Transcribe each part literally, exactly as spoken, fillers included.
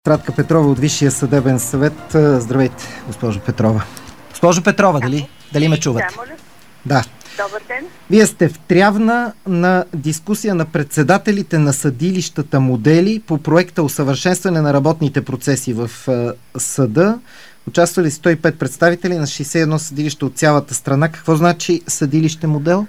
Радка Петрова от Висшия съдебен съвет. Здравейте, госпожо Петрова. Госпожо Петрова, да. дали, дали ме чувате? Да, моля. Да. Добър ден. Вие сте втрявна на дискусия на председателите на съдилищата модели по проекта усъвършенстване на работните процеси в съда. Участвали сто и пет представители на шейсет и едно съдилища от цялата страна. Какво значи съдилище модел?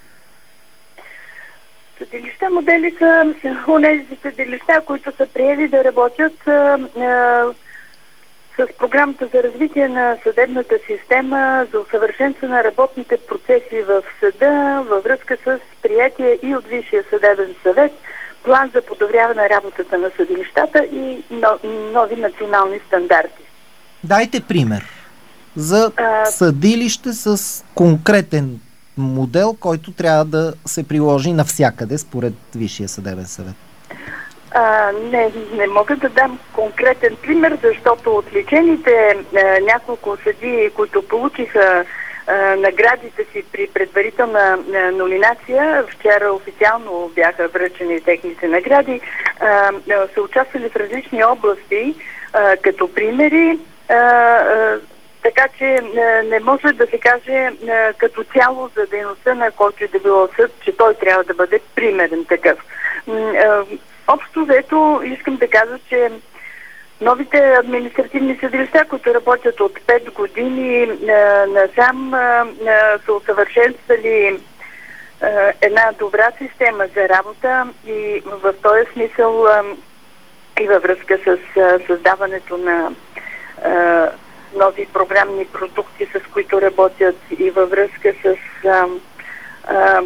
Съдилища модели са онези съдилища, които са приели да работят а, а, с програмата за развитие на съдебната система за усъвършенстване на работните процеси в съда във връзка с приятие и от Висшия съдебен съвет план за подобряване на работата на съдилищата и нови национални стандарти. Дайте пример за а... съдилище с конкретен модел, който трябва да се приложи навсякъде според Висшия съдебен съвет. А, не, не мога да дам конкретен пример, защото отличените а, няколко съдии, които получиха а, наградите си при предварителна а, номинация, вчера официално бяха връчени техните награди, а, са участвали в различни области, а, като примери. А, а, Така че не може да се каже като цяло за дейността на който и да било съд, че той трябва да бъде примерен такъв. Общо взето искам да кажа, че новите административни съдилища, които работят от пет години насам, са усъвършенствали една добра система за работа и в този смисъл и във връзка с създаването на нови програмни продукти, с които работят и във връзка с а, а,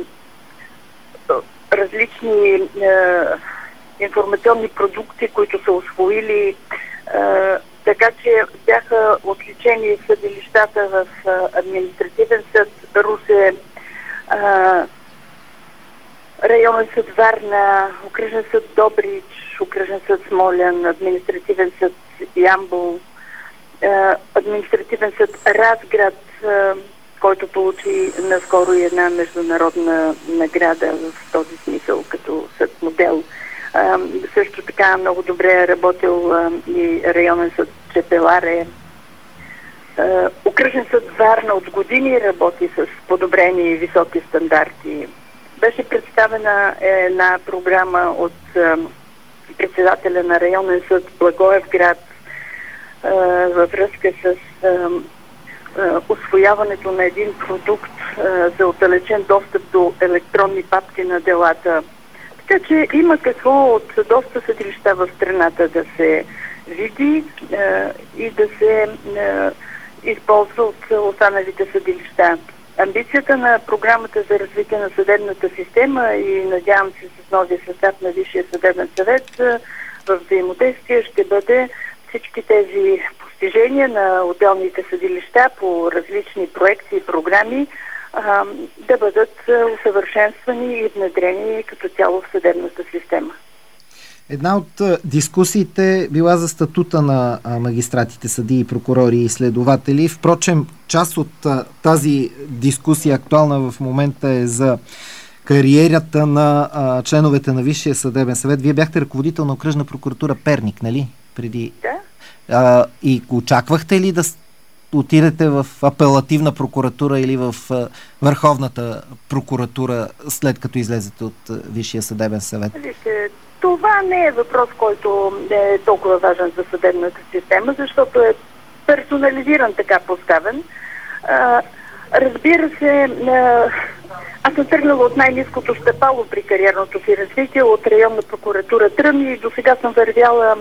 различни а, информационни продукти, които са усвоили. А, така че бяха отличени съдилищата в а, административен съд Русе, а, районен съд Варна, окръжен съд Добрич, окръжен съд Смолян, административен съд Ямбол, административен съд Разград, който получи наскоро и една международна награда в този смисъл като съд модел. Също така много добре е работил и районен съд Чепеларе. Окръжен съд Варна от години работи с подобрени и високи стандарти. Беше представена една програма от председателя на районен съд Благоевград във връзка с а, а, усвояването на един продукт а, за отдалечен достъп до електронни папки на делата. Така че има какво от доста съдилища в страната да се види а, и да се а, използва от останалите съдилища. Амбицията на програмата за развитие на съдебната система и надявам се с новия състав на Висшия съдебен съвет а, в взаимодействие ще бъде всички тези постижения на отделните съдилища по различни проекти и програми а, да бъдат усъвършенствани и внедрени като цяло в съдебната система. Една от дискусиите била за статута на магистратите, съдии, прокурори и следователи. Впрочем, част от тази дискусия, актуална в момента, е за кариерата на а, членовете на Висшия съдебен съвет. Вие бяхте ръководител на окръжна прокуратура Перник, нали? Преди. Да. А, и очаквахте ли да отидете в апелативна прокуратура или в а, Върховната прокуратура, след като излезете от а, Висшия съдебен съвет? Вижте, това не е въпрос, който е толкова важен за съдебната система, защото е персонализиран, така поставен. А, разбира се, а, аз съм тръгнала от най-ниското стъпало при кариерното си развитие, от районна прокуратура Трън, и до сега съм вървяла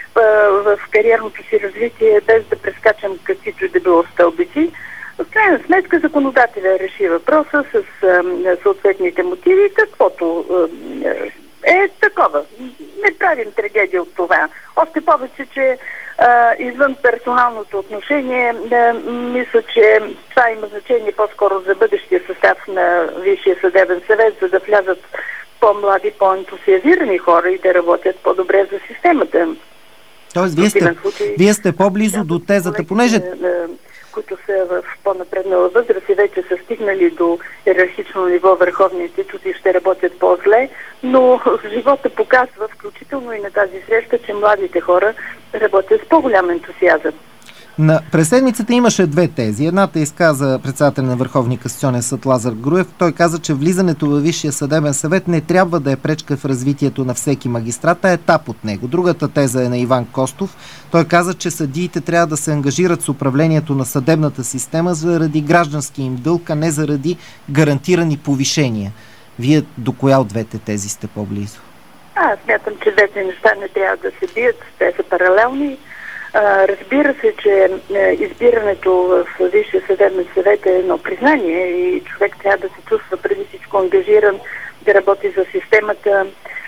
в кариерното си развитие без да прескачам каквито и да било стълбици. В крайна сметка законодателя реши въпроса с а, съответните мотиви, каквото а, е такова. Не правим трагедия от това. Още повече, че а, извън персоналното отношение, а, мисля, че това има значение по-скоро за бъдещия състав на Висшия съдебен съвет, за да влязат по-млади, по-ентусиазирани хора и да работят по-добре за системата. Тоест, вие сте, случай, вие сте по-близо до тезата, понеже... които са в по-напреднала възраст и вече са стигнали до иерархично ниво върховни институции, ще работят по-зле, но живота показва, включително и на тази среща, че младите хора работят с по-голям ентусиазъм. На, през седмицата имаше две тези. Едната изказа председател на Върховния касационен съд Лазар Груев. Той каза, че влизането във Висшия съдебен съвет не трябва да е пречка в развитието на всеки магистрат, а етап от него. Другата теза е на Иван Костов. Той каза, че съдиите трябва да се ангажират с управлението на съдебната система заради граждански им дълг, а не заради гарантирани повишения. Вие до коя от двете тези сте по-близо? Аз смятам, че двете неща не трябва да се бият. Те са паралелни. Разбира се, че избирането в Висшия съдебен съвет е едно признание и човек трябва да се чувства преди всичко ангажиран да работи за системата,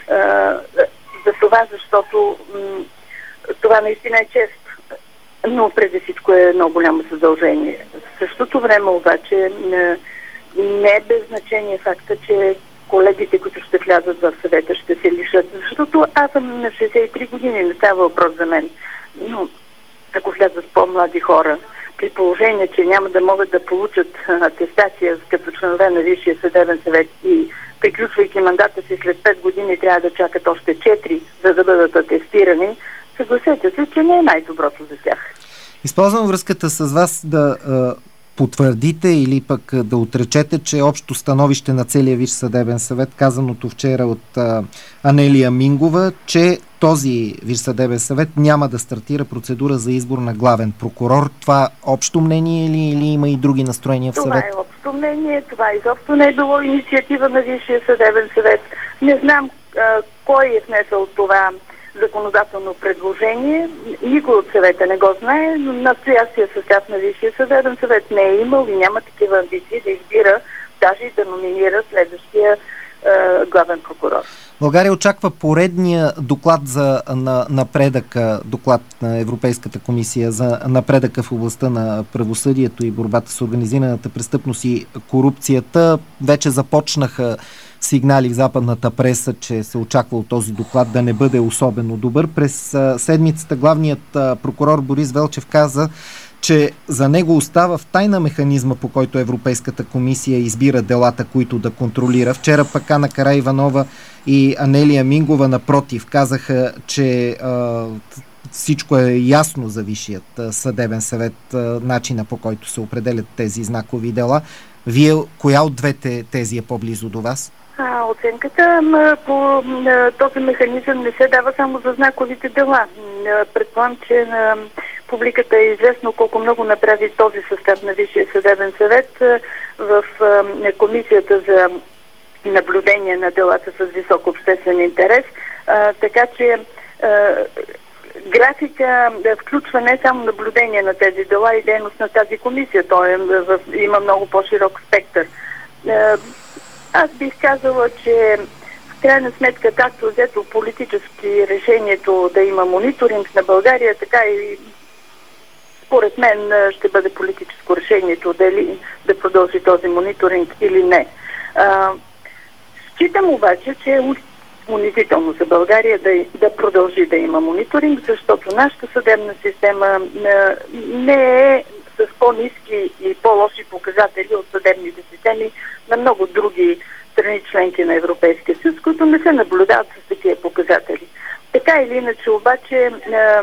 за това, защото това наистина е чест, но преди всичко е едно голямо задължение. В същото време обаче не е без значение факта, че колегите, които ще влязат в съвета, ще се лишат, защото аз съм на шейсет и три години, не става въпрос за мен. Но ако влязат по-млади хора, при положение, че няма да могат да получат атестация като членове на Висшия съдебен съвет и приключвайки мандата си след пет години трябва да чакат още четири, за да бъдат атестирани, съгласете се, че не е най-доброто за тях. Използвам връзката с вас да а, потвърдите или пък да отречете, че общо становище на целия Висш съдебен съвет, казаното вчера от а, Анелия Мингова, че този Висш съдебен съвет няма да стартира процедура за избор на главен прокурор. Това общо мнение или, или има и други настроения в съвет? Това е общо мнение. Това изобщо не е било инициатива на Висшия съдебен съвет. Не знам а, кой е внесъл това законодателно предложение. Никой от съвета не го знае, но настоящия състав на Висшия съдебен съвет не е имал и няма такива амбиции да избира, даже и да номинира следващия а, главен прокурор. България очаква поредния доклад за на, напредъка, доклад на Европейската комисия за напредъка в областта на правосъдието и борбата с организираната престъпност и корупцията. Вече започнаха сигнали в западната преса, че се очаква от този доклад да не бъде особено добър. През седмицата главният прокурор Борис Велчев каза, че за него остава в тайна механизма, по който Европейската комисия избира делата, които да контролира. Вчера пък Ана Караиванова и Анелия Мингова напротив казаха, че а, всичко е ясно за Висшият съдебен съвет, а, начина по който се определят тези знакови дела. Вие, коя от двете тези е по-близо до вас? А, оценката м, по м, този механизъм не се дава само за знаковите дела. Предполагам, че на публиката е известно колко много направи този състав на Висшия съдебен съвет в м, комисията за наблюдение на делата с висок обществен интерес. А, така че а, графика да включва не само наблюдение на тези дела и дейност на тази комисия. Той е, в, има много по-широк спектър. А, аз бих казала, че в крайна сметка, както взето политически решението да има мониторинг на България, така и според мен ще бъде политическо решението дали да продължи този мониторинг или не. А, считам обаче, че е унизително за България да, да продължи да има мониторинг, защото нашата съдебна система не е с по-ниски и по-лоши показатели от съдебните системи на много други страни членки на Европейския съюз, които не се наблюдават с такива показатели. Така или иначе обаче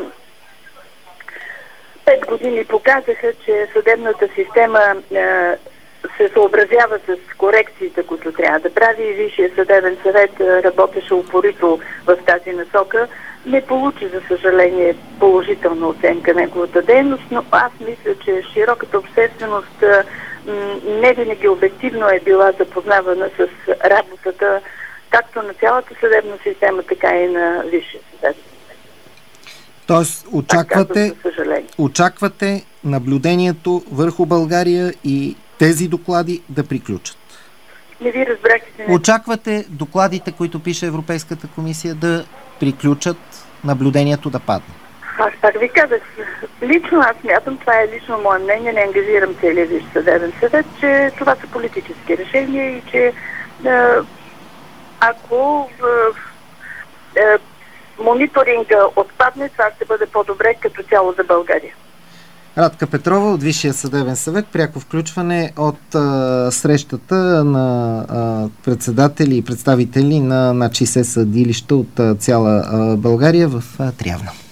пет години показаха, че съдебната система се съобразява с корекциите, които трябва да прави и Висшия съдебен съвет работеше упорито в тази насока. Не получи, за съжаление, положителна оценка неговата дейност, но аз мисля, че широката общественост не винаги обективно е била запознавана с работата както на цялата съдебна система, така и на Висшия съдебен съвет. Тоест, очаквате, очаквате наблюдението върху България и тези доклади да приключат. Не ви разбрах. Не. Очаквате докладите, които пише Европейската комисия, да приключат, наблюдението да падне? Аз пак ви казах, лично аз смятам, това е лично мое мнение, не ангажирам целия Висш съдебен съвет, че това са политически решения и че ако е, е, мониторинга отпадне, това ще бъде по-добре като цяло за България. Радка Петрова от Висшия съдебен съвет, пряко включване от а, срещата на а, председатели и представители на над шейсет съдилища от а, цяла а, България в а, Трявна.